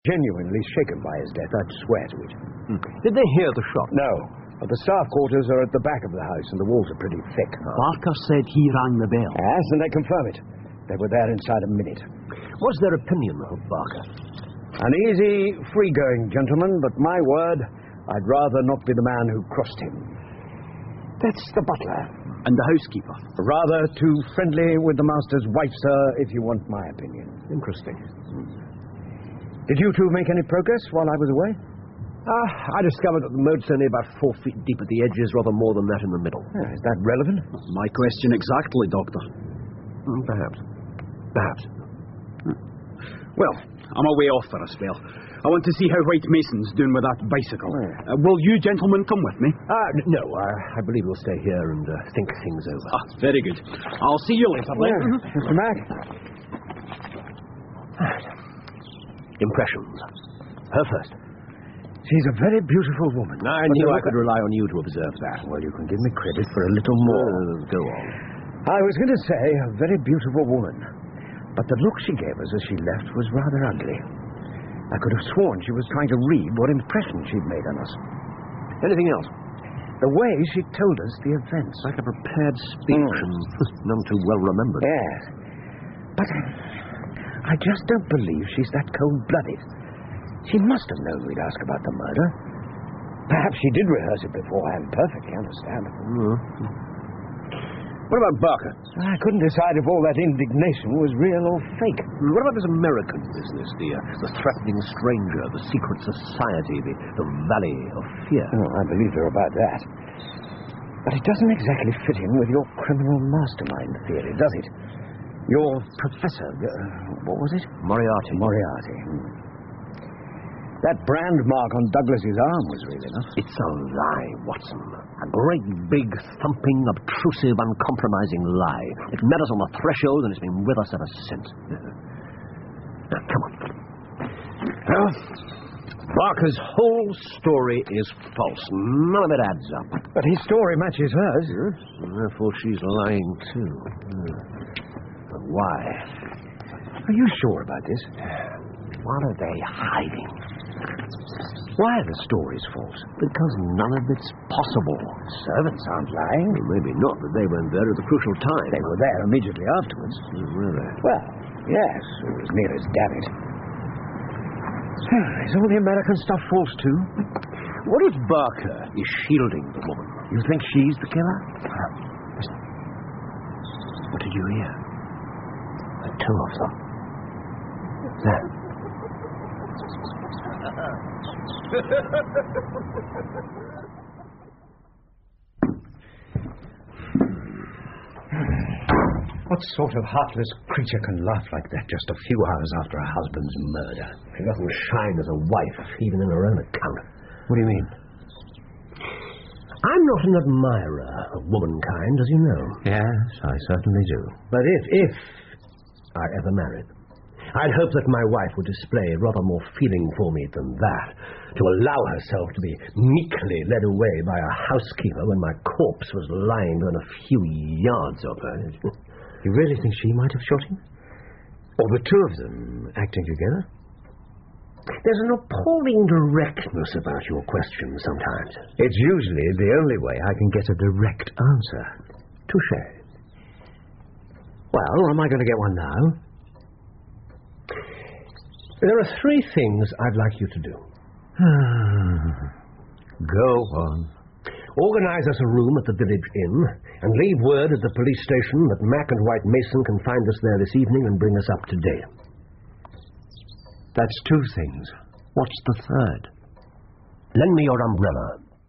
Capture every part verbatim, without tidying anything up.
genuinely shaken by his death, I'd swear to it. Hmm. Did they hear the shot? No, but the staff quarters are at the back of the house, and the walls are pretty thick. Barker said he rang the bell. Yes, and they confirm it. They were there inside a minute. What's their opinion of Barker? An easy, free-going gentleman, but my word, I'd rather not be the man who crossed him. That's the butler. And the housekeeper? Rather too friendly with the master's wife, sir, if you want my opinion. Interesting. Did you two make any progress while I was away? Uh, I discovered that the moat's only about four feet deep at the edges, rather more than that in the middle. Yeah, is that relevant? My question exactly, Doctor. Mm, perhaps. Perhaps. Hmm. Well, I'm away off for a spell. I want to see how White Mason's doing with that bicycle. Uh, will you gentlemen come with me? Uh, no, uh, I believe we'll stay here and uh, think things over. Ah, very good. I'll see you later, then. Yeah. Mister Mac? Impressions. Her first. She's a very beautiful woman. I knew I could rely on you to observe that. Well, you can give me credit for a little more. Uh, go on. I was going to say a very beautiful woman, but the look she gave us as she left was rather ugly. I could have sworn she was trying to read what impression she'd made on us. Anything else? The way she told us the events. Like a prepared speech, mm. and none too well remembered. Yes. But I just don't believe she's that cold-blooded. She must have known we'd ask about the murder. Perhaps she did rehearse it beforehand, perfectly understandable. Mm. What about Barker? I couldn't decide if all that indignation was real or fake. What about this American business, the, uh, the threatening stranger, the secret society, the, the Valley of Fear? Oh, I believe her about that. But it doesn't exactly fit in with your criminal mastermind theory, does it? Your professor, uh, what was it? Moriarty. Moriarty. Hmm. That brand mark on Douglas's arm was real enough. It's a lie, Watson. A great, big, thumping, obtrusive, uncompromising lie. It met us on the threshold, and it's been with us ever since. Now, come on. Well, Barker's whole story is false. None of it adds up. But his story matches hers. Yes, and therefore she's lying, too. But why? Are you sure about this? What are they hiding? Why are the stories false? Because none of it's possible. Servants aren't lying. Well, maybe not, but they weren't there at the crucial time. They were there immediately afterwards. Oh, were they? Well, yes, as near as damn it. Is all the American stuff false, too? What if Barker is shielding the woman? You think she's the killer? Listen. What did you hear? The two of them. There. What sort of heartless creature can laugh like that just a few hours after a husband's murder? She doesn't shine as a wife, even in her own account. What do you mean? I'm not an admirer of womankind, as you know. Yes, I certainly do. But if, if I ever married, I'd hope that my wife would display rather more feeling for me than that, to allow herself to be meekly led away by a housekeeper when my corpse was lying within a few yards of her. You really think she might have shot him? Or the two of them acting together? There's an appalling directness about your question sometimes. It's usually the only way I can get a direct answer. Touché. Well, am I going to get one now? There are three things I'd like you to do. Go on. Organize us a room at the village inn and leave word at the police station that Mac and White Mason can find us there this evening and bring us up to date. That's two things. What's the third? Lend me your umbrella.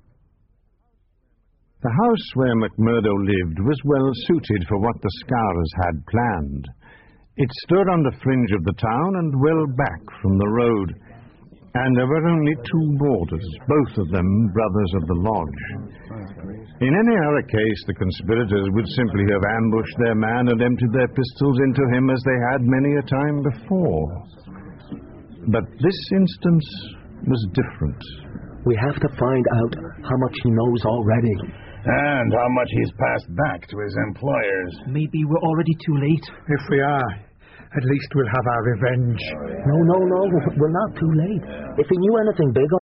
The house where McMurdo lived was well suited for what the Scowrers had planned. It stood on the fringe of the town and well back from the road, and there were only two boarders, both of them brothers of the lodge. In any other case, the conspirators would simply have ambushed their man and emptied their pistols into him as they had many a time before. But this instance was different. We have to find out how much he knows already. And how much he's passed back to his employers. Maybe we're already too late. If we are, At least we'll have our revenge. No, no, no. We're not too late. If he knew anything big